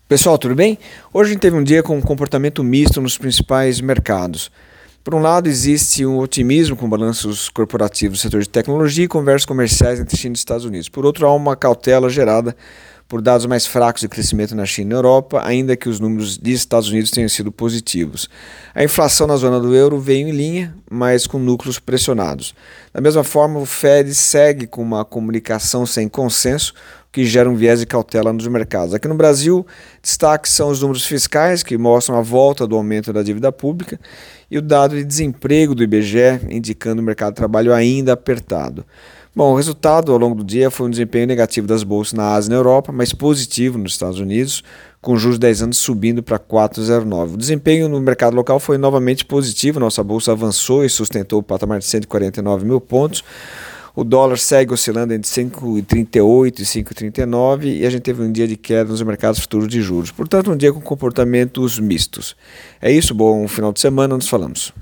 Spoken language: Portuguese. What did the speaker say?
Pessoal, tudo bem? Hoje a gente teve um dia com um comportamento misto nos principais mercados. Por um lado, existe um otimismo com balanços corporativos do setor de tecnologia e conversas comerciais entre China e Estados Unidos. Por outro, há uma cautela gerada por dados mais fracos de crescimento na China e na Europa, ainda que os números dos Estados Unidos tenham sido positivos. A inflação na zona do euro veio em linha, mas com núcleos pressionados. Da mesma forma, o Fed segue com uma comunicação sem consenso, o que gera um viés de cautela nos mercados. Aqui no Brasil, destaque são os números fiscais, que mostram a volta do aumento da dívida pública, e o dado de desemprego do IBGE, indicando o mercado de trabalho ainda apertado. Bom, o resultado ao longo do dia foi um desempenho negativo das bolsas na Ásia e na Europa, mas positivo nos Estados Unidos, com os juros de 10 anos subindo para 4,09. O desempenho no mercado local foi novamente positivo, nossa bolsa avançou e sustentou o patamar de 149 mil pontos. O dólar segue oscilando entre 5,38 e 5,39 e a gente teve um dia de queda nos mercados futuros de juros. Portanto, um dia com comportamentos mistos. É isso, bom final de semana, nos falamos.